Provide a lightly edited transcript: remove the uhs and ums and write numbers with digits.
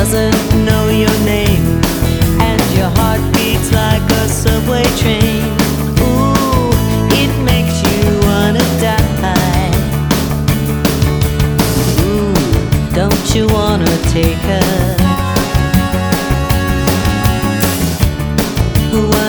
doesn't know your name, and your heart beats like a subway train. Ooh, it makes you wanna die. Ooh, don't you wanna take her?